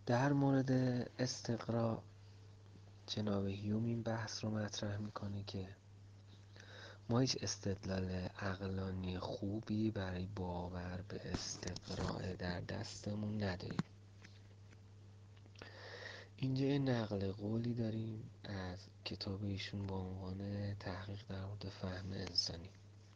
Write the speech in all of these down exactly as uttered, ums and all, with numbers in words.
در مورد استقرا جناب هیوم این بحث رو مطرح میکنه که ما هیچ استدلال عقلانی خوبی برای باور به استقرا در دستمون نداریم. اینجا یه نقل قولی داریم از کتاب ایشون با عنوان تحقیق در مورد فهم انسانی.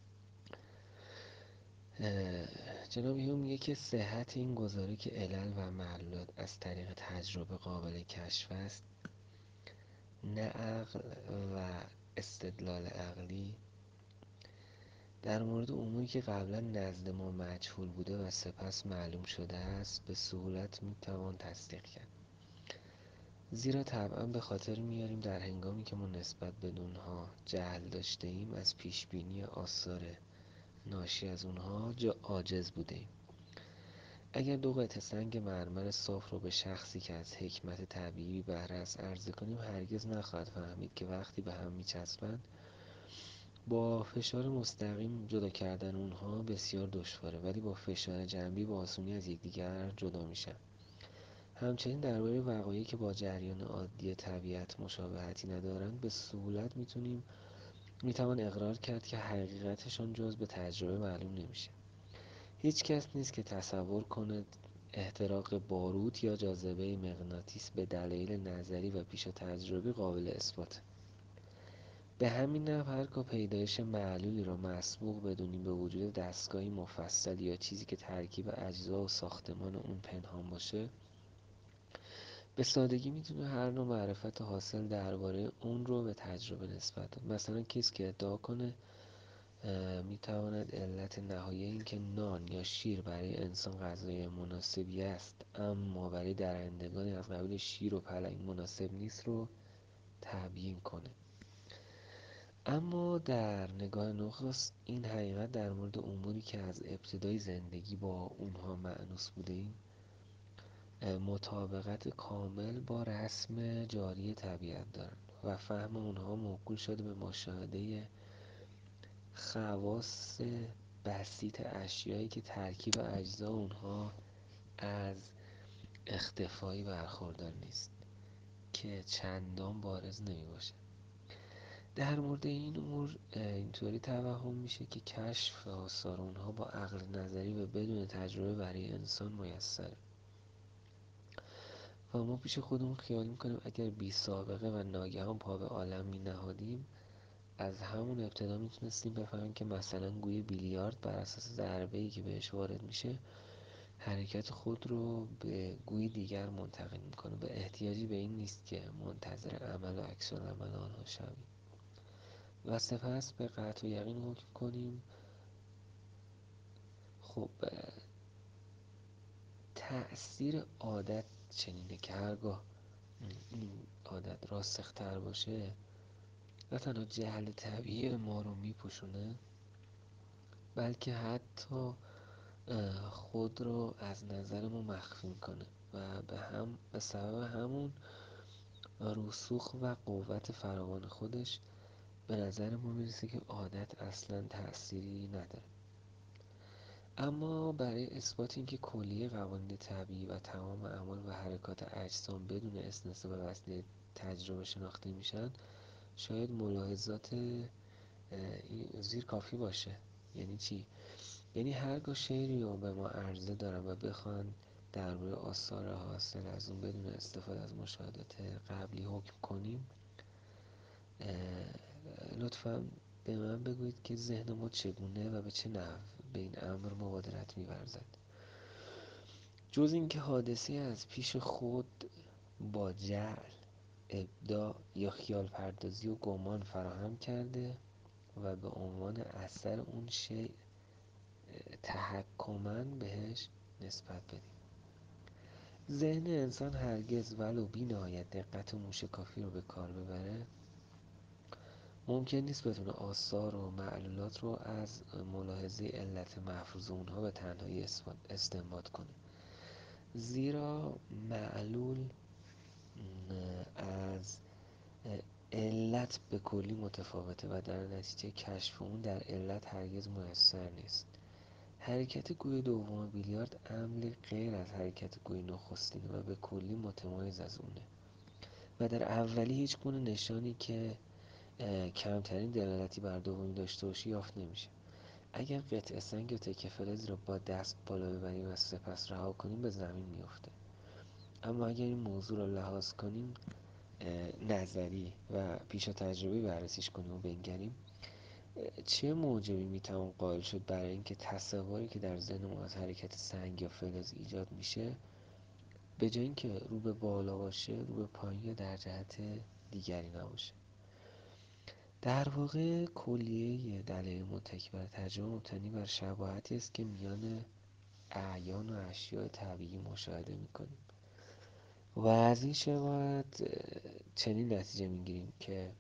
جناب هیوم میگه که صحت این گزاره که علل و معلولات از طریق تجربه قابل کشف است، نه عقل و استدلال عقلی، در مورد اموری که قبلا نزد ما مجهول بوده و سپس معلوم شده است به سهولت میتوان تصدیق کرد. زیرا طبعا به خاطر میاریم در هنگامی که ما نسبت به اونها جهل داشته ایم از پیشبینی آثار ناشی از اونها جا عاجز بوده ایم. اگر دو قطعه سنگ مرمر صاف رو به شخصی که از حکمت طبیعی بهره است عرضه کنیم، هرگز نخواهد فهمید که وقتی به هم میچسبند با فشار مستقیم جدا کردن اونها بسیار دشواره، ولی با فشار جنبی با آسونی از یکدیگر جدا میشن. همچنین درباره وقایعی که با جریان عادی طبیعت مشابهتی ندارند به سهولت میتونیم میتوان اقرار کرد که حقیقتشان جز به تجربه معلوم نمیشه. هیچ کس نیست که تصور کند احتراق باروت یا جاذبه مغناطیس به دلایل نظری و پیش تجربی قابل اثبات. به همین نحو هرگاه پیدایش معلولی را مسبوق بدونیم به وجود دستگاهی مفصل یا چیزی که ترکیب اجزا و ساختمان اون پنهان باشه، به سادگی میتونه هر نوع معرفت حاصل درباره اون رو به تجربه نسبت بده. مثلا کسی که ادعا کنه میتواند علت نهایی این که نان یا شیر برای انسان غذای مناسبی است اما برای درندگانی از قبیل شیر و پلنگ مناسب نیست رو تبیین کنه. اما در نگاه نخست این حقیقت در مورد اموری که از ابتدای زندگی با اونها مأنوس بودیم مطابقت کامل با رسم جاری طبیعت دارند و فهم اونها موکول شده به مشاهده خواص بسیط اشیایی که ترکیب اجزا اونها از اختفایی برخوردار نیست که چندان بارز نمی باشه. در مورد این امور اینطوری توهم میشه که کشف آثار اونها با عقل نظری و بدون تجربه برای انسان میسره و ما پیش خودمون خیال میکنیم اگر بی سابقه و ناگهان پا به عالم می نهادیم از همون ابتدا میتونستیم بفهمیم که مثلا گوی بیلیارد بر اساس ضربه‌ای که بهش وارد میشه حرکت خود رو به گوی دیگر منتقل میکنه و احتیاجی به این نیست که منتظر عمل و عکس العمل آنها شویم و سپس به قطع و یقین حکم کنیم. خب تأثیر عادت چنینه که هرگاه این عادت راسختر باشه نه تنها جهل طبیعی ما رو میپوشونه بلکه حتی خود رو از نظر ما مخفی میکنه و به هم به سبب همون رسوخ و قوت فراوان خودش به نظر ما میرسه که عادت اصلا تأثیری نداره. اما برای اثبات اینکه کلیه قوانین طبیعی و تمام اعمال و حرکات اجسام بدون استثنا به وسیله تجربه شناخته میشن شاید ملاحظات زیر کافی باشه. یعنی چی؟ یعنی هرگاه شعری رو به ما عرضه دارن و بخوان درباره آثار حاصل از اون بدون استفاده از مشاهدات قبلی حکم کنیم، لطفاً به من بگویید که ذهن ما چگونه و به چه نحو به این امر مبادرت می‌ورزد. جز اینکه حادثه از پیش خود با جعل، ابداع یا خیال پردازی و گمان فراهم کرده و به عنوان اثر اون شیء تحکماً بهش نسبت بدیم. ذهن انسان هرگز ولو بی نهایت دقت و موشکافی رو به کار ببره ممکن نیست بتونه آثار و معلولات رو از ملاحظه علت محفوظ اونها به تنهایی استنباط کنه، زیرا معلول از علت به کلی متفاوته و در نتیجه کشف اون در علت هرگز میسر نیست. حرکت گوی دوم بیلیارد عملی غیر از حرکت گوی نخستینه و به کلی متمایز از اونه و در اولی هیچ گونه نشانی که کمترین دلالتی بر دومی داشته باشه یافت نمیشه. اگر قطعه سنگ یا تکه فلز را با دست بالا ببریم و سپس رها کنیم به زمین میفته. اما اگر این موضوع را لحاظ کنیم، نظری و پیشا تجربی بررسیش کنیم و بنگریم، چه موجبی میتوان قائل شد برای اینکه تصوری که در ذهن ما از حرکت سنگ یا فلز ایجاد میشه به جای اینکه رو به بالا باشه رو به پایین یا در جهت دیگری نباشه. در واقع کلیه دلایل متکی بر تجربه مبتنی بر شباهتی است که میان اعیان و اشیاء طبیعی مشاهده میکنیم و از این شباهت چنین نتیجه میگیریم که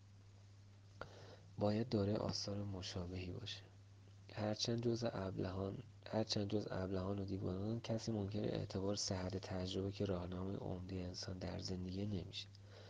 باید دارای آثار مشابهی باشه. هرچند جز ابلهان هرچند جز ابلهان و دیوانگان کسی منکر اعتبار صحت تجربه که راهنمای عمده انسان در زندگی نمیشه،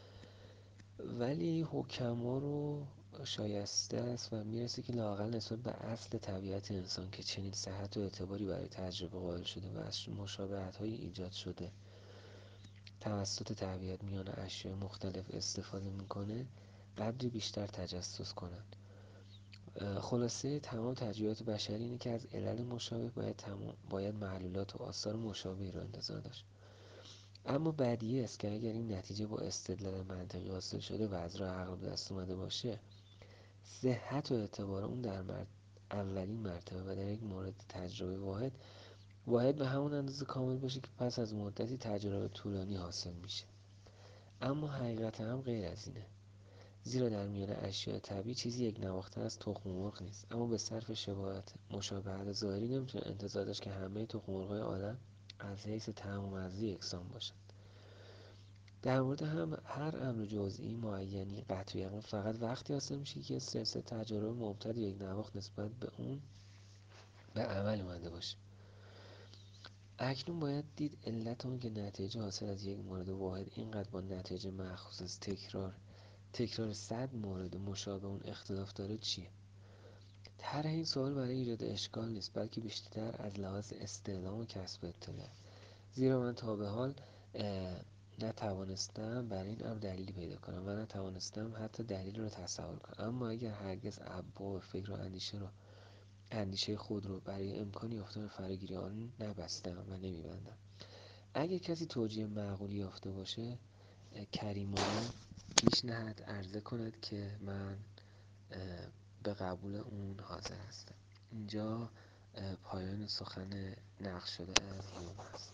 ولی حکما رو شایسته است و میرسه که لااقل نسبت به اصل طبیعت انسان که چنین صحت و اعتباری برای تجربه قائل شده و از مشابهت های ایجاد شده توسط طبیعت میان اشیاء مختلف استفاده میکنه قدری بیشتر تجسس کنند. خلاصه تمام تجربیات بشری اینه که از علل مشابه باید, تمام باید معلولات و آثار مشابهی را انتظار داشت. اما بدیهی است که اگر این نتیجه با استدلال منطقی حاصل شده و از راه عقل به دست اومده باشه، صحت و اعتبار اون در مرد اولین مرتبه و در یک مورد تجربه واحد واحد به همون اندازه کامل باشه که پس از مدتی تجربه طولانی حاصل میشه. اما حقیقت هم غیر از اینه، زیرا در میان اشیاء طبیعی چیزی یک نواخته از تخم مرغ نیست. اما به صرف شباهت مشابهت ظاهری نمیتونه انتظار داشت که همه تخم مرغ‌های عالم از حیث طعم و مزه یکسان باشن. در مورد هم هر امر جزئی معینی قطع و یقین فقط وقتی حاصل میشه که سلسله تجارب ممتد یک نواخت نسبت به اون به عمل اومده باشه. اکنون باید دید علت اون که نتیجه حاصل از یک مورد واحد اینقدر با نتیجه مأخوذ از تکرار تکرار صد مورد مشابه اون اختلاف داره چیه؟ طرح این سوال برای ایجاد اشکال نیست، بلکه بیشتر از لحاظ استعلام و کسب اطلاع، زیرا من تا به حال نتوانستم برای این امر دلیلی پیدا کنم و نتوانستم حتی دلیل رو تصور کنم. اما اگر هرگز ابواب فکر و اندیشه رو اندیشه خود رو برای امکان یافتن فراگیری آن نبستم و نمیبندم. اگر کسی توجیه معقولی یافته باشه کریمانه پیشنهاد عرضه کند که من به قبول اون حاضر هستم. اینجا پایان سخن نقل شده از هیوم است.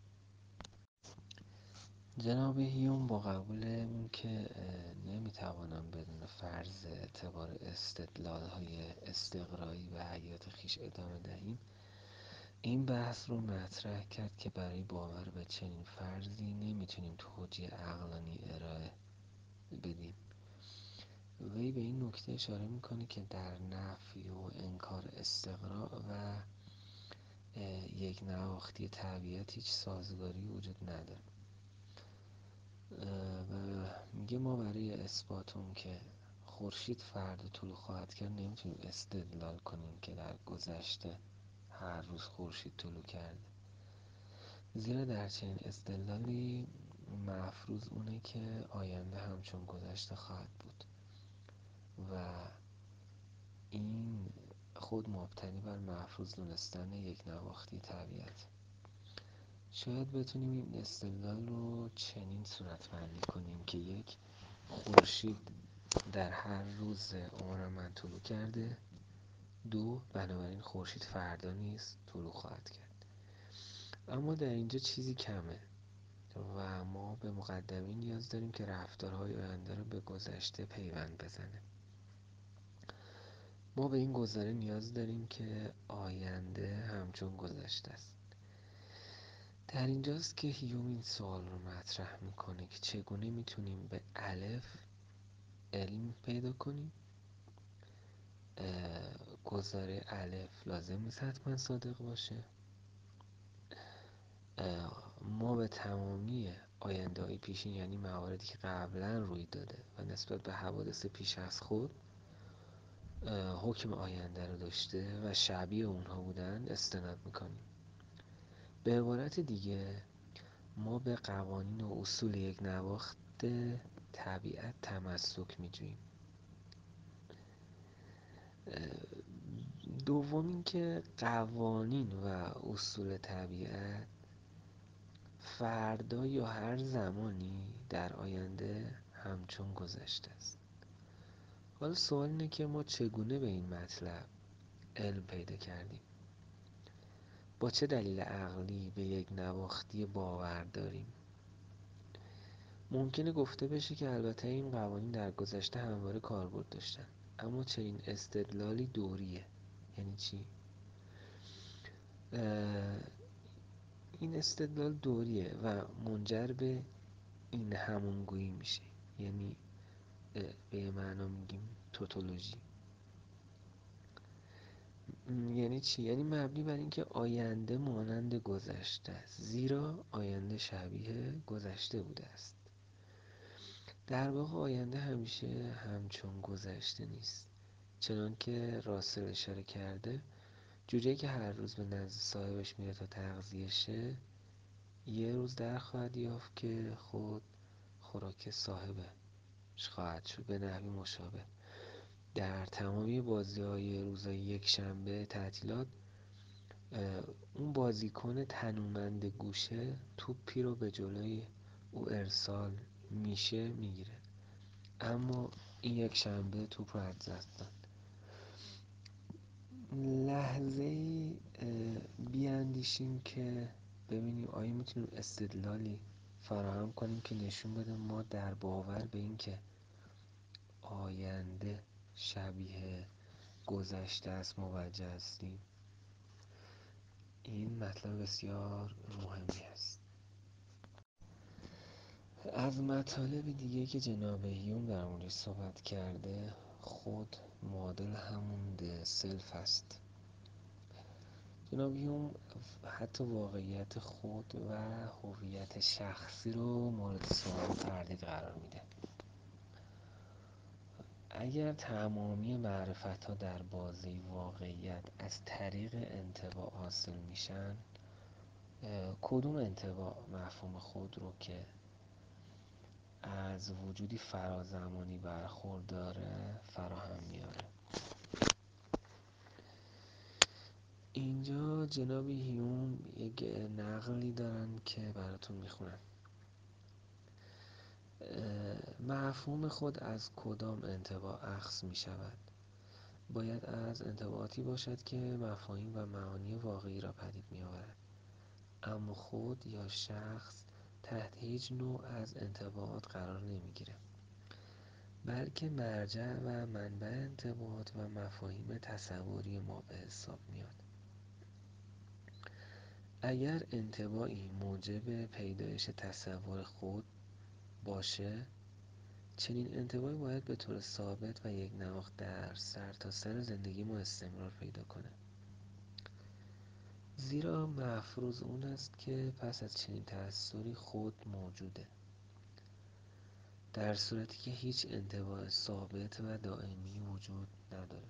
جناب هیوم با قبول اون که نمیتوانم بدون فرض اعتبار استدلال های استقرایی و حیات خیش ادامه دهیم، این بحث رو مطرح کرد که برای باور به چنین فرضی نمیتونیم توجیه عقلانی ارائه بدیم. وی به این نکته اشاره میکنه که در نفی و انکار استقراء و یک نواختی طبیعت هیچ سازگاری وجود نداره و میگه ما برای اثبات اون که خورشید فردا طلوع خواهد کرد نمیتونیم استدلال کنیم که در گذشته هر روز خورشید طلوع کرده، زیرا در چنین استدلالی مفروض اونه که آینده همچون گذشته خواهد بود و این خود مبتنی بر مفروض دونستن یک نواختی طبیعت. شاید بتونیم این استدلال رو چنین صورتبندی کنیم که یک، خورشید در هر روز عمر من طلوع کرده. دو، بنابراین خورشید فردا نیز طلوع خواهد کرد. اما در اینجا چیزی کمه و ما به مقدمه نیاز داریم که رفتارهای آینده رو به گذشته پیوند بزنه. ما به این گزاره نیاز داریم که آینده همچون گذشته است. در اینجاست که هیوم این سوال رو مطرح میکنه که چگونه میتونیم به الف علم پیدا کنیم. گزاره الف لازم نیست حتما صادق باشه. ما به تمامی آینده های پیشین، یعنی مواردی که قبلا روی داده و نسبت به حوادث پیش از خود حکم آینده رو داشته و شبیه اونها بودن استناد میکنیم. به عبارت دیگه ما به قوانین و اصول یک نواخت طبیعت تمسک میجوییم. دوم اینکه قوانین و اصول طبیعت فردا یا هر زمانی در آینده همچون گذشته است. حالا سوال اینه که ما چگونه به این مطلب علم پیدا کردیم؟ با چه دلیل عقلی به یک نواختی باور داریم؟ ممکنه گفته بشه که البته این قوانین در گذشته همواره کاربرد داشتن، اما چنین استدلالی دوریه. یعنی چی؟ این استدلال دوریه و منجر به این همونگویی میشه. یعنی به معنا میگیم توتولوژی. یعنی چی؟ یعنی مبنی بر اینکه آینده مانند گذشته است، زیرا آینده شبیه گذشته بوده است. در واقع آینده همیشه همچون گذشته نیست. چنان که راسل اشاره کرده، جوجه‌ای که هر روز به نزد صاحبش میره تا تغذیه شه، یه روز در خواهد یافت که خود خوراک صاحبش خواهد شد. به نحوی مشابه در تمامی بازی‌های روزهای یک شنبه تعطیلات، اون بازیکن تنومند گوشه توپی رو به جلوی او ارسال میشه میگیره، اما این یک شنبه توپ رو از دست داد. لحظه ای بیاندیشیم که ببینیم آیا میتونیم استدلالی فراهم کنیم که نشون بده ما در باور به این که آینده شبیه گذشته است موجه هستیم. این مطلب بسیار مهمی است. از مطالب دیگه که جناب هیوم در موردش صحبت کرده، خود معادل همون سلف است. جناب هیوم حتی واقعیت خود و هویت شخصی رو مورد سوال و تردید قرار میده. اگر تمامی معرفت ها در بازه واقعیت از طریق انطباع حاصل میشن، کدوم انطباع مفهوم خود رو که از وجودی فرازمانی برخورداره فراهم میاره؟ اینجا جناب هیوم یک نقلی دارن که براتون میخونم. مفهوم خود از کدام انطباع اخذ میشود؟ باید از انطباعاتی باشد که مفاهیم و معانی واقعی را پدید میآورد، اما خود یا شخص تحت هیچ نوع از انطباعات قرار نمیگیره، بلکه مرجع و منبع انطباعات و مفاهیم تصوری ما به حساب میاد. اگر انطباعی موجب پیدایش تصور خود باشه، چنین انطباعی باید به طور ثابت و یک نواخت در سرتاسر سر زندگی ما استمرار پیدا کنه، زیرا مفروض اون است که پس از چنین تأثری خود موجوده، در صورتی که هیچ انطباع ثابت و دائمی وجود نداره.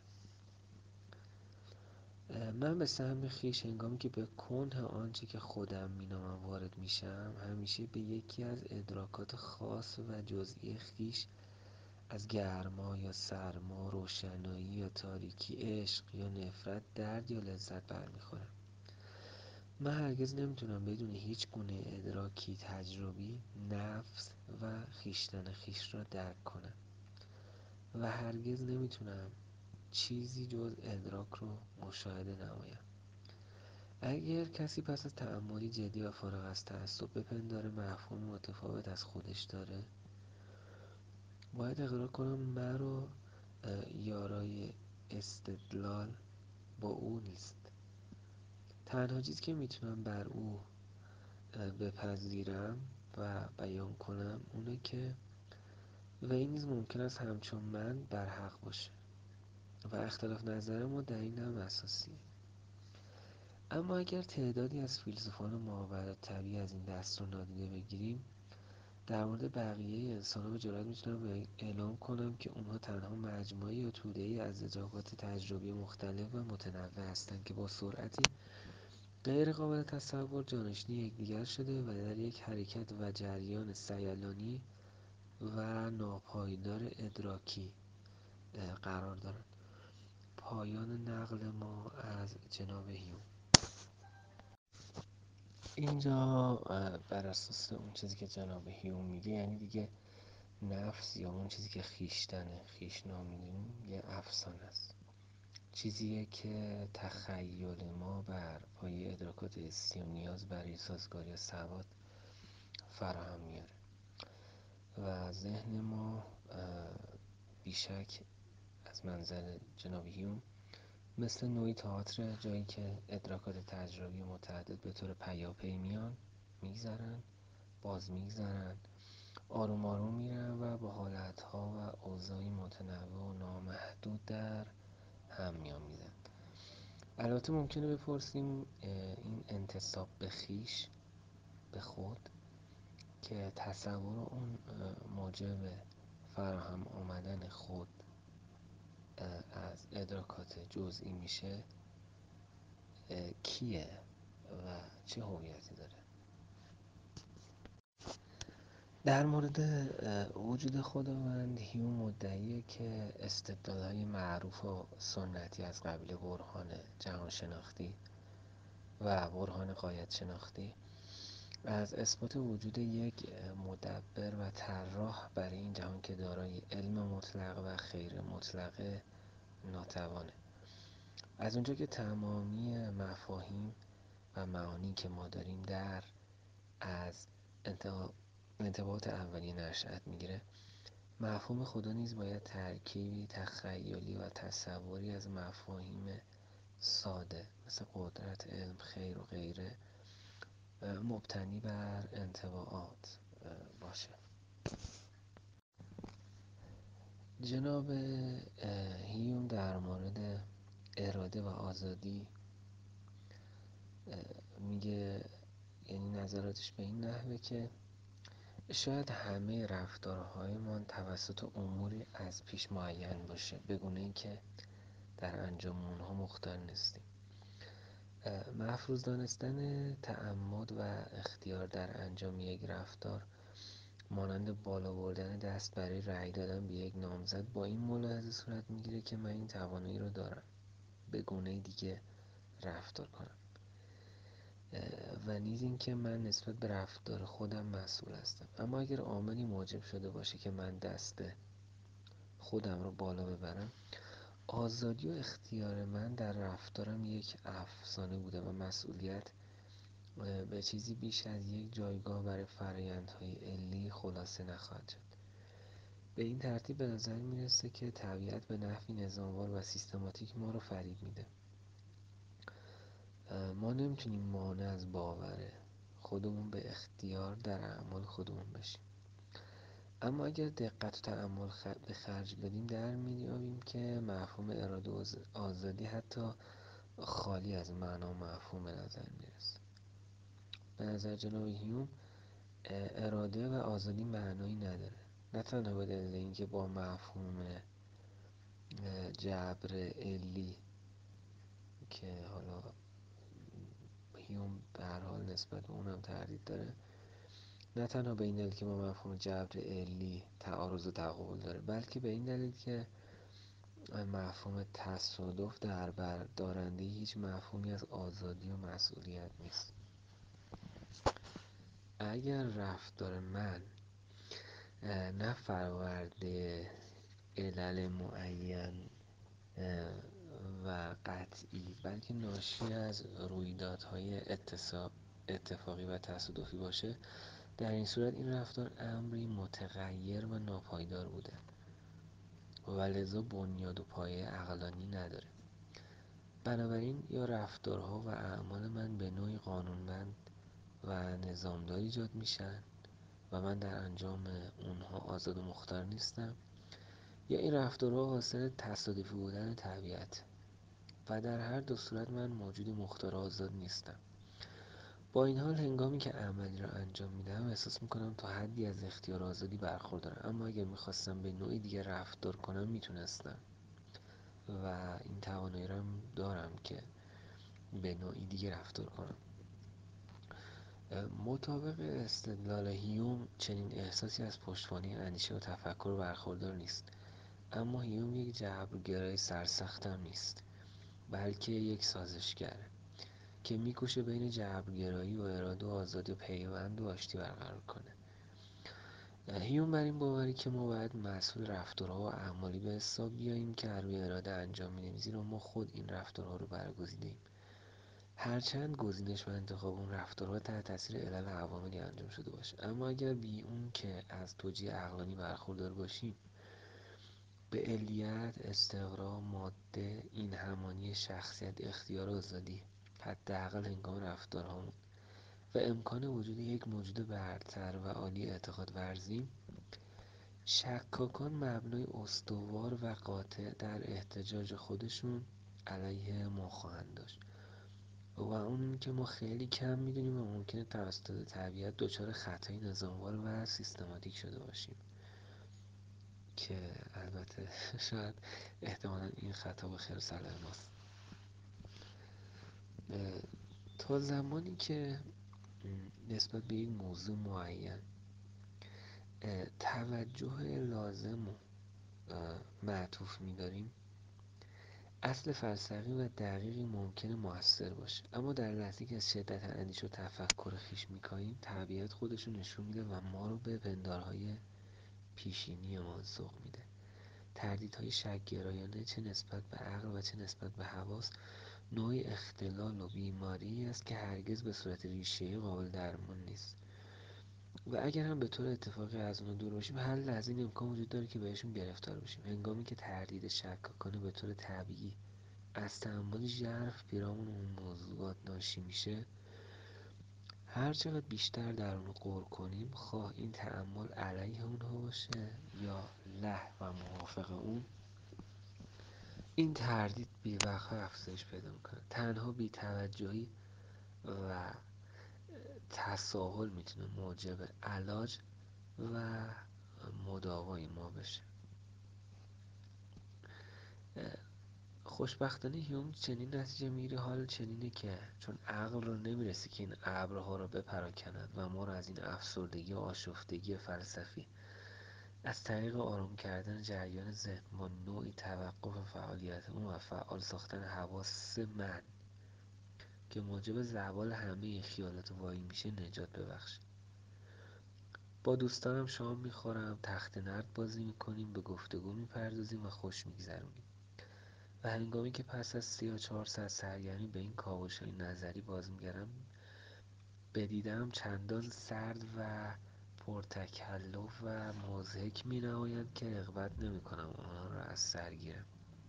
من به سهم خویش هنگامی که به کنه آنچه که خودم مینامم وارد میشم، همیشه به یکی از ادراکات خاص و جزئی خویش از گرما یا سرما، روشنایی یا تاریکی، عشق یا نفرت، درد یا لذت برمیخورم. من هرگز نمیتونم بدون هیچ گونه ادراکی تجربی نفس و خویشتن خویش را درک کنم و هرگز نمیتونم چیزی جز ادراک رو مشاهده نمایم. اگر کسی پس از تأملی جدی و فارغ از تعصب بپنداره مفهوم متفاوت از خودش داره، باید اقرار کنم من رو یارای استدلال با او نیست. تنها چیزی که میتونم بر او بپذیرم و بیان کنم اونه که وی نیز ممکن است همچون من بر حق باشه و اختلاف نظر ما در این هم اساسیه. اما اگر تعدادی از فیلسوفان ماورالطبیعه از این دست رو نادیده بگیریم، در مورد بقیه انسان‌ها به جرات میتونم اعلام کنم که اونها تنها مجموعه‌ای یا توده‌ای از اتفاقات تجربی مختلف و متنوع هستند که با سرعتی غیر قابل تصور جانشین یکدیگر شده و در یک حرکت و جریان سیلانی و ناپایدار ادراکی قرار دارند. پایان نقل ما از جناب هیوم. اینجا بر اساس اون چیزی که جناب هیوم میگه، یعنی دیگه نفس یا اون چیزی که خیشتنه، خیشنام میدونیم، یه افسانه است، چیزیه که تخیل ما بر پایه ادراکات حسی و نیاز برای سازگاری سواد فراهم میاره و ذهن ما بیشک از منظر جناب هیوم مثل نوعی تئاتر، جایی که ادراکات تجربی متعدد به طور پیاپی میان، میگذرن، باز میگذرن، آروم آروم میرن و با حالتها و اوضاعی متنوع و نامحدود در هم میان میزن. البته ممکنه بپرسیم این انتساب به خویش، به خود، که تصور اون موجب فراهم آمدن خود از ادراکات جزئی میشه، کیه و چه هویتی داره؟ در مورد وجود خداوند هیوم مدعیه که استدلال‌های معروف و سنتی از قبیل برهان جهان شناختی و برهان غایت شناختی از اثبات وجود یک مدبر و طراح برای این جهان که دارای علم مطلق و غیر مطلق ناتوانه. از اونجا که تمامی مفاهیم و معانی که ما داریم در از انتباهات اولیه نشأت میگیره، مفهوم خدا نیز باید ترکیبی تخیلی و تصوری از مفاهیم ساده مثل قدرت، علم، خیر و غیره مبتنی بر انطباعات باشه. جناب هیوم در مورد اراده و آزادی میگه، یعنی نظراتش به این نحوه که شاید همه رفتارهایمان توسط اموری از پیش معین باشه، به گونه ای که در انجام اونها مختار نیستیم. مفروض دانستن تعمد و اختیار در انجام یک رفتار مانند بالا بردن دست برای رأی دادن به یک نامزد با این ملاحظه صورت میگیره که من این توانایی رو دارم به گونه دیگه رفتار کنم و نیز این که من نسبت به رفتار خودم مسئول هستم. اما اگر عاملی موجب شده باشه که من دست خودم رو بالا ببرم، آزادی و اختیار من در رفتارم یک افسانه بوده و مسئولیت به چیزی بیش از یک جایگاه برای فرآیندهای علی خلاصه نخواهد شد. به این ترتیب به نظر میرسه که طبیعت به نحوی نظاموار و سیستماتیک ما رو فریب میده. ما نمیتونیم مانع از باور خودمون به اختیار در اعمال خودمون بشیم. اما اگر دقت و تأمل به خرج بدیم در میابیم که مفهوم اراده و آزادی حتی خالی از معنا و مفهوم به نظر میرسه. به نظر جناب هیوم اراده و آزادی معنایی نداره، نه تنها به دلیل اینکه با مفهوم جبر علی که حالا هیوم به هر حال نسبت به اونم تردید داره، نه تنها به این دلیل که با مفهوم جبر علی تعارض و تقابل داره، بلکه به این دلیل که مفهوم تصادف در بر دارنده هیچ مفهومی از آزادی و مسئولیت نیست. اگر رفتار من نه فرآورده علل معین و قطعی بلکه ناشی از رویدادهای اتفاقی و تصادفی باشه، در این صورت این رفتار امری متغیر و ناپایدار بوده و لذا بنیاد و پایه عقلانی نداره. بنابراین یا رفتارها و اعمال من به نوعی قانونمند و نظامدار ایجاد میشن و من در انجام اونها آزاد و مختار نیستم، یا این رفتارها حاصل تصادفی بودن طبیعت و در هر دو صورت من موجود مختار آزاد نیستم. با این حال هنگامی که عملی را انجام میدهم احساس میکنم تا حدی از اختیار آزادی برخوردارم، اما اگر میخواستم به نوعی دیگه رفتار کنم میتونستم و این توانایی را هم دارم که به نوعی دیگه رفتار کنم. مطابق استدلال هیوم چنین احساسی از پشتوانه اندیشه و تفکر برخوردار نیست، اما هیوم یک جبرگرای سرسخت هم نیست، بلکه یک سازشگره که میکوشه بین جبرگرایی و اراده و آزادی و پیوند و آشتی برقرار کنه. هیوم بر این باوری که ما باید مسئول رفتارها و اعمالی به حساب بیاییم که هر روی اراده انجام میدیم، زیرا ما خود این رفتارها رو برگزیدیم، هرچند گزینش و انتخاب اون رفتارها تحت تاثیر علل و عواملی انجام شده باشه. اما اگر بی اون که از توجیه عقلانی برخوردار باشیم، به علیت، استقرا، ماده، این همانی شخصیت، اختیار، آزادی، حداقل هنگام رفتارهامون و امکان وجود یک موجود برتر و عالی اعتقاد ورزیم، شکاکان مبنای استوار و قاطع در احتجاج خودشون علیه ما خواهند داشت و اون که ما خیلی کم میدونیم و ممکنه توسط طبیعت دچار خطای نظاموار و سیستماتیک شده باشیم که البته شاید احتمالا این خطا به خیر صلاح ماست. تا زمانی که نسبت به یک موضوع معین توجه لازم و معطوف می‌داریم، اصل فلسفی و دقیقی ممکنه موثر باشه، اما در لحظه‌ای که از شدت اندیشه و تفکر خویش می‌کاهیم، طبیعت خودش رو نشون میده و ما رو به پندارهای پیشینی ما سوق میده. تردیدهای شک‌گرایانه چه نسبت به عقل و چه نسبت به حواس نوعی اختلال و بیماری است که هرگز به صورت ریشه‌ای قابل درمان نیست و اگر هم به طور اتفاقی از اونها دور باشیم، هر لحظه این امکان وجود داره که بهشون گرفتار بشیم. هنگامی که تردید شکاکانه به طور طبیعی از تأمل ژرف پیرامون اون موضوعات ناشی میشه، هر چقدر بیشتر در اون غور کنیم، خواه این تأمل علیه اونها باشه یا له و موافق اون، این تردید بی‌وقفه افزایش پیدا میکنه. تنها بی‌توجهی و تساهل میتونه موجب علاج و مداوای ما بشه. خوشبختانه هیوم چنین نتیجه میگیره، حال چنینه که چون عقل رو نمیرسه که این ابرها رو بپراکند و ما رو از این افسردگی و آشفتگی فلسفی از طریق آرام کردن جریان ذهن با نوعی توقف فعالیت اون و فعال ساختن حواس من که موجب زوال همه خیالات واهی میشه نجات ببخشه. با دوستانم شام میخورم، تخت نرد بازی میکنیم، به گفتگو میپردازیم و خوش میگذرونیم و هنگامی که پس از سی یا چهار ساعت سرگرمی به این کاوش‌های نظری باز میگردم، به دیدم چندان سرد و پرتکلف و مضحک مینمایند که رغبت نمیکنم آنها را از سر گیرم.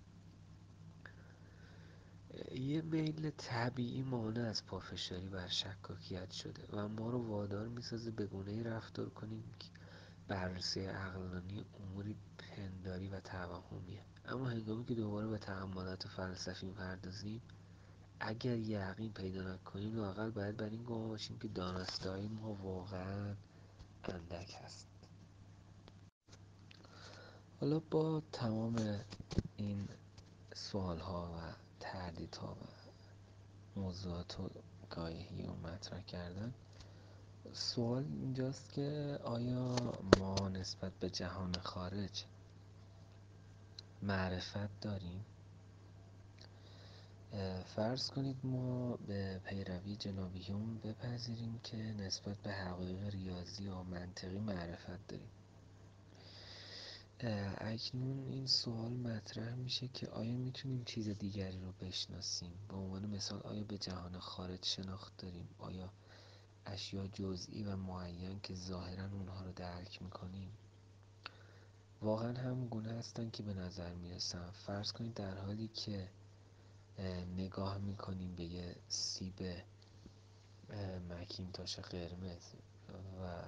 یه میل طبیعی مانع از پافشاری بر شکاکیت شده و ما رو وادار میسازه به گونه‌ای رفتار کنیم که بررسی عقلانی اموری پنداری و توهمیه. اما هنگامی که دوباره به تأملات فلسفی می‌پردازیم، اگر یقین پیدا نکنیم، لااقل باید بر این گمان باشیم که دانسته‌های ما واقعاً اندک هست. حالا با تمام این سوال‌ها و تردیدها و موضوعات رو گاهی هیوم مطرح کردن، سوال اینجاست که آیا ما نسبت به جهان خارج معرفت داریم؟ فرض کنید ما به پیروی جناب هیوم بپذیریم که نسبت به حقایق ریاضی و منطقی معرفت داریم. اکنون این سوال مطرح میشه که آیا میتونیم چیز دیگری رو بشناسیم؟ به عنوان مثال آیا به جهان خارج شناخت داریم؟ آیا اشیا جزئی و معین که ظاهراً اونها رو درک میکنیم واقعاً هم گونه هستن که به نظر میرسن؟ فرض کنید در حالی که نگاه میکنیم به یه سیب مکینتاش قرمز و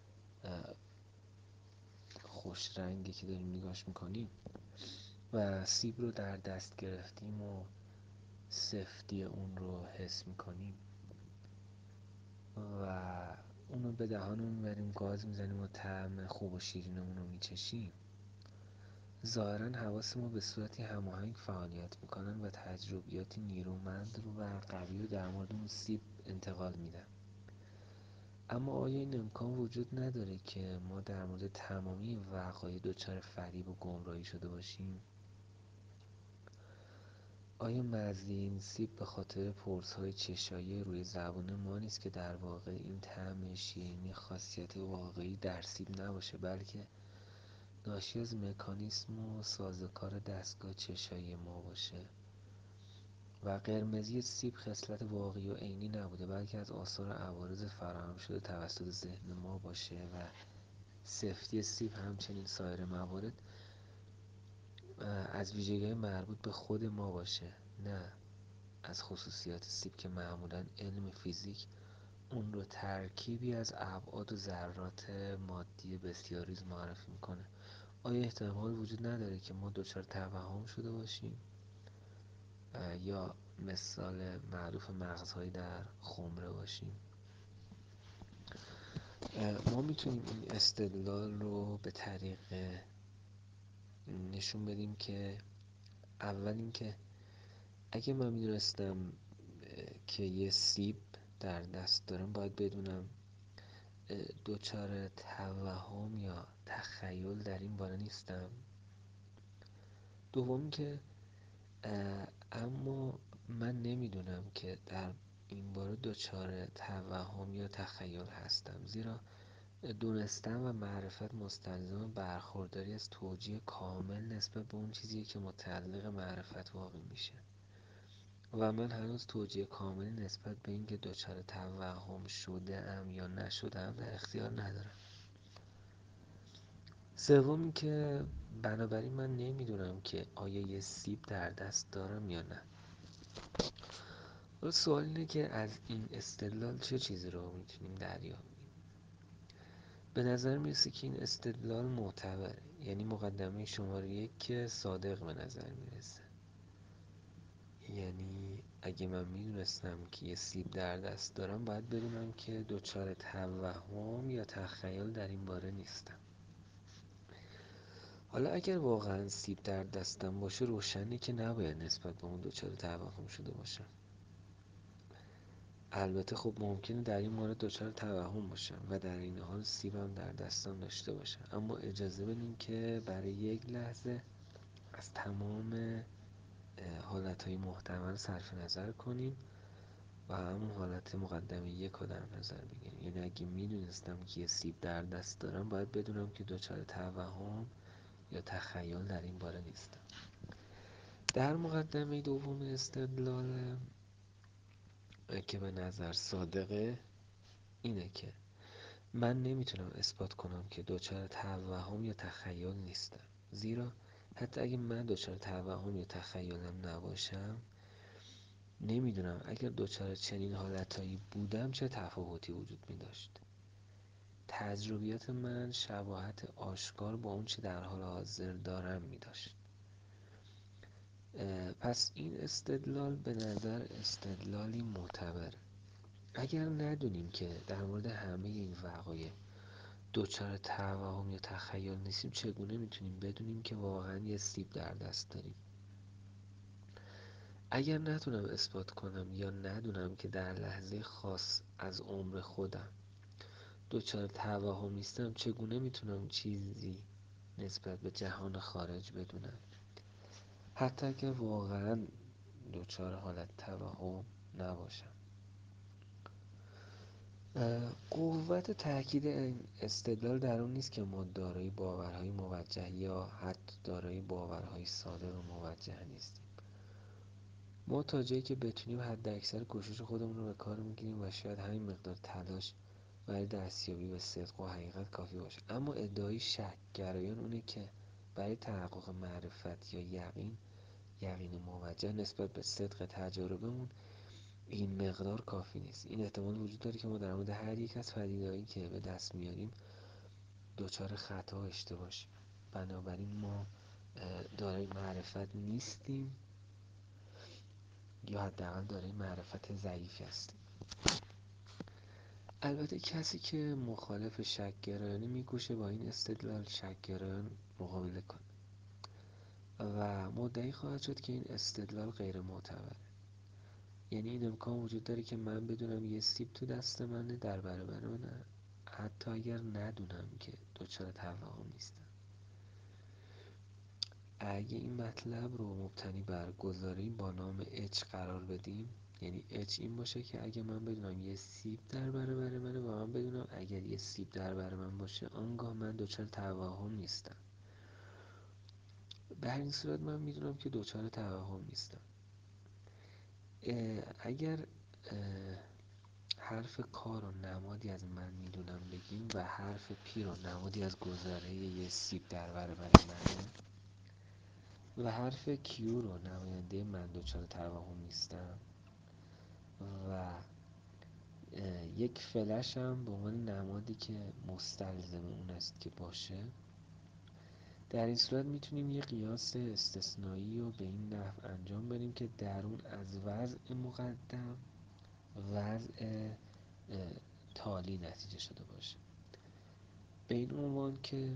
خوش رنگی که داریم نگاش میکنیم و سیب رو در دست گرفتیم و سفتی اون رو حس میکنیم، و اونو به دهانمون میبریم، گاز میزنیم و طعم خوب و شیرینمون رو میچشیم، ظاهرا حواس ما به صورتی هماهنگ فعالیت میکنن و تجربیاتی نیرومند و قوی رو در مورد اون سیب انتقال میدن. اما آیا این امکان وجود نداره که ما در مورد تمامی وقایع دچار فریب و گمراهی شده باشیم؟ آیا مزه این سیب به خاطر پرس‌های چشایی روی زبان ما نیست که در واقع این طعم شیرینی خاصیت واقعی در سیب نباشه، بلکه ناشی از مکانیسم و سازوکار دستگاه چشایی ما باشه و قرمزی سیب خصلت واقعی و عینی نبوده، بلکه از آثار عوارض فراهم شده توسط ذهن ما باشه و سفتی سیب همچنین سایر موارد از ویژگی مربوط به خود ما باشه، نه از خصوصیات سیب که معمولا علم فیزیک اون رو ترکیبی از ابعاد و ذرات مادی بسیار ریز معرفی میکنه. آیا احتمال وجود نداره که ما دچار توهم شده باشیم یا مثال معروف مغزهایی در خمره باشیم؟ ما میتونیم این استدلال رو به طریق نشون بدیم که اول اینکه اگه من میدونستم که یه سیب در دست دارم، باید بدونم دچار توهم یا تخیل در این باره نیستم. دوم که اما من نمیدونم که در این باره دچار توهم یا تخیل هستم، زیرا دونستن و معرفت مستلزم برخورداری از توجیه کامل نسبت به اون چیزی که متعلق معرفت واقع میشه و من هنوز توجیه کاملی نسبت به اینکه دچار توهم شده ام یا نشده ام در اختیار ندارم. سوم که بنابراین من نمیدونم که آیا یه سیب در دست دارم یا نه. سوال اینه که از این استدلال چه چیزی رو میتونیم دریابیم؟ به نظر میرسه که این استدلال معتبره، یعنی مقدمه شماره یک که صادق به نظر میرسه. یعنی اگه من میدونستم که یه سیب در دست دارم، باید بدونم که دچار توهم یا تخیل در این باره نیستم. حالا اگر واقعا سیب در دستم باشه، روشنه که نباید نسبت به اون دچار توهم شده باشم. البته خب ممکنه در این مورد دچار توهم باشم و در این حال سیبم در دستم داشته باشم، اما اجازه بدین که برای یک لحظه از تمام حالتهای محتمل صرف نظر کنیم و همون حالت مقدمه یک رو در نظر بگیریم. یعنی اگه میدونستم که یه سیب در دست دارم، باید بدونم که دچار توهم یا تخیل در این باره نیستم. در مقدمه دوم استدلال که به نظر صادقه اینه که من نمیتونم اثبات کنم که دچار توهم یا تخیل نیستم، زیرا حتی اگه من دچار توهم یا تخیلم نباشم، نمیدونم اگر دچار چنین حالتایی بودم چه تفاوتی وجود میداشت. تجربیات من شباهت آشکار با اون چه در حال حاضر دارم میداشت. پس این استدلال به نظر استدلالی معتبر. اگر ندونیم که در مورد همه این وقایع دچار توهم یا تخیل نیستیم، چگونه میتونیم بدونیم که واقعا یه سیب در دست داریم؟ اگر نتونم اثبات کنم یا ندونم که در لحظه خاص از عمر خودم دچار توهم نیستم، چگونه میتونم چیزی نسبت به جهان خارج بدونم، حتی اگر واقعا دچار حالت توهم نباشم؟ قوت تاکید این استدلال در اون نیست که ما دارای باورهای موجه یا حتی دارای باورهای صادق و موجه نیستیم. ما تا جایی که بتونیم حد اکثر کوشش خودمون رو به کار میگیریم و شاید همین مقدار تلاش برای دستیابی به صدق و حقیقت کافی باشه. اما ادعای شک‌گرایان اونه که برای تحقق معرفت یا یقین یقین موجه نسبت به صدق تجاربمون این مقدار کافی نیست. این احتمال وجود داره که ما در مورد هر یک از پدیده‌هایی که به دست میاریم دچار خطا و اشتباه باشیم. بنابراین ما دارای معرفت نیستیم یا حداقل دارای معرفت ضعیفی هستیم. البته کسی که مخالف شک‌گرایانه می‌کوشه با این استدلال شک‌گرایان مقابله کنه و مدعی خواهد شد که این استدلال غیر معتبره. یعنی این امکان وجود داره که من بدونم یه سیب تو دست منه در برابر منه، حتی اگر ندونم که دچار توهم نیستم. اگه این مطلب رو مبتنی بر گزاره‌ای با نام اچ قرار بدیم، یعنی اچ این باشه که اگه من بدونم یه سیب در برابر منه و من بدونم اگر یه سیب در برابر من باشه آنگاه من دچار توهم نیستم. به این صورت من میدونم که دچار توهم نیستم. اگر حرف کا رو نمادی از من میدونم بگیم و حرف پی رو نمادی از گزاره یه سیب در برابر منه و حرف کیو رو نماینده من دچار توهم نیستم و یک فلش هم به عنوان نمادی که مستلزم اون است که باشه، در این صورت میتونیم یه قیاس استثنایی رو به این نحو انجام بدیم که در اون از وضع مقدم وضع تالی نتیجه شده باشه، به این عنوان که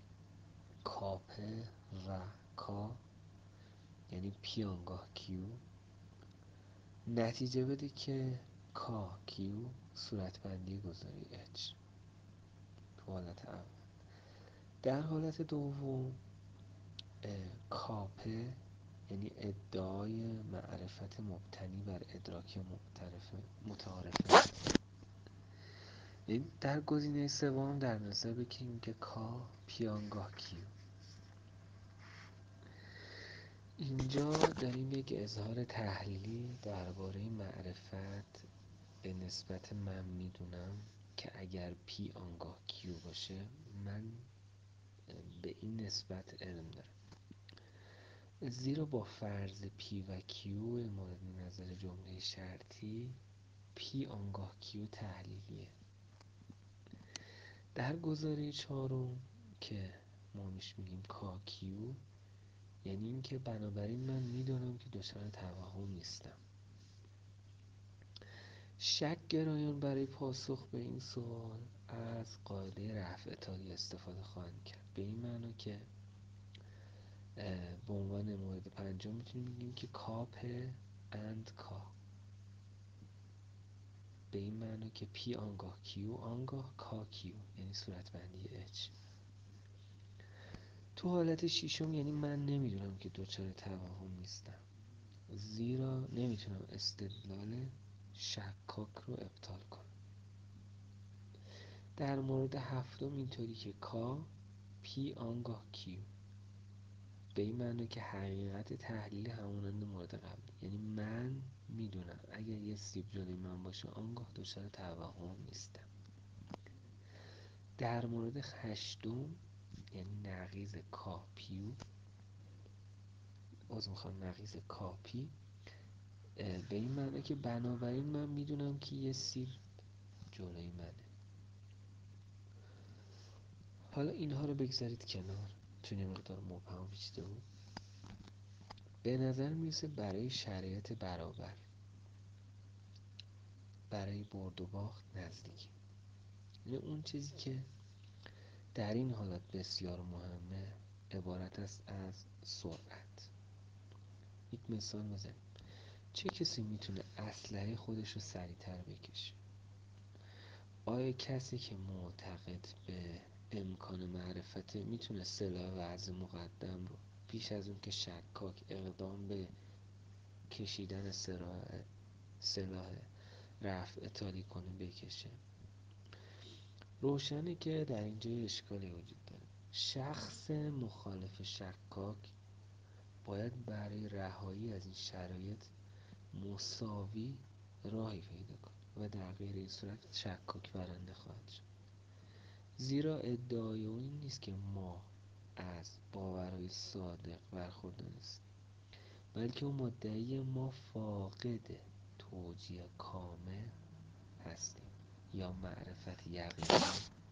کاپه و کا یعنی پی آنگاه کیو نتیجه بده که کا کیو صورتبندی گذاری اچ تو حالت اول. در حالت دوم کاپه یعنی ادعای معرفت مبتنی بر ادراک متعارفه. در گزینه سوم در نظر بگیریم که کا پی آنگاه کیو. اینجا داریم یک اظهار تحلیلی درباره معرفت به نسبت من میدونم که اگر پی آنگاه کیو باشه من به این نسبت علم دارم، زیرا با فرض پی و کیو مورد نظر جمله شرطی پی آنگاه کیو تحلیلیه. در گزاره چهارم که ما میش میگیم کا کیو، یعنی این که بنابراین من میدونم که دچار توهم نیستم. شک‌گرایان برای پاسخ به این سوال از قاعده رفع تالی استفاده خواهند کرد، به این معنا که به عنوان مورد پنجم میتونیم بگیم که کاپ اند کا، به این معنا که پی آنگاه کیو آنگاه کا کیو، یعنی صورتبندی اچ. تو حالت ششم یعنی من نمیدونم که دچار توهم نیستم، زیرا نمیتونم استدلال شکاک رو ابطال کنم. در مورد هفتم اینطوری که کا پی آنگاه کیو، به این معنی که حقیقت تحلیل همونند مورد قبل، یعنی من میدونم اگر یه سیب جلوی من باشه آنگاه دچار توهم نیستم. در مورد هشتم یعنی نقیض کا پیو از میخوام نقیض کا پی، به این معنی که بنابراین من میدونم که یه سیب جلوی منه. حالا اینها رو بگذارید کنار چون یه مقدار مبهم پیچیده بود. به نظر میرسه برای شرایط برابر، برای برد و باخت نزدیکی، یعنی اون چیزی که در این حالت بسیار مهمه عبارت است از سرعت. یک مثال بزنیم، چه کسی میتونه اسلحه خودش رو سریعتر بکشه؟ آیا کسی که معتقد به امکان معرفت میتونه سلاح وضع مقدم رو پیش از اون که شکاک اقدام به کشیدن سلاح رفع تالی کنه بکشه؟ روشنه که در اینجا اشکالی وجود داره. شخص مخالف شکاک باید برای رهایی از این شرایط مساوی راهی پیدا کنه و در غیر این صورت شکاک برنده خواهد شد، زیرا ادعای اون این نیست که ما از باورهای صادق برخوردار نیستیم، بلکه اون مدعی ما فاقد توجیه کامل هستیم یا معرفت یقینی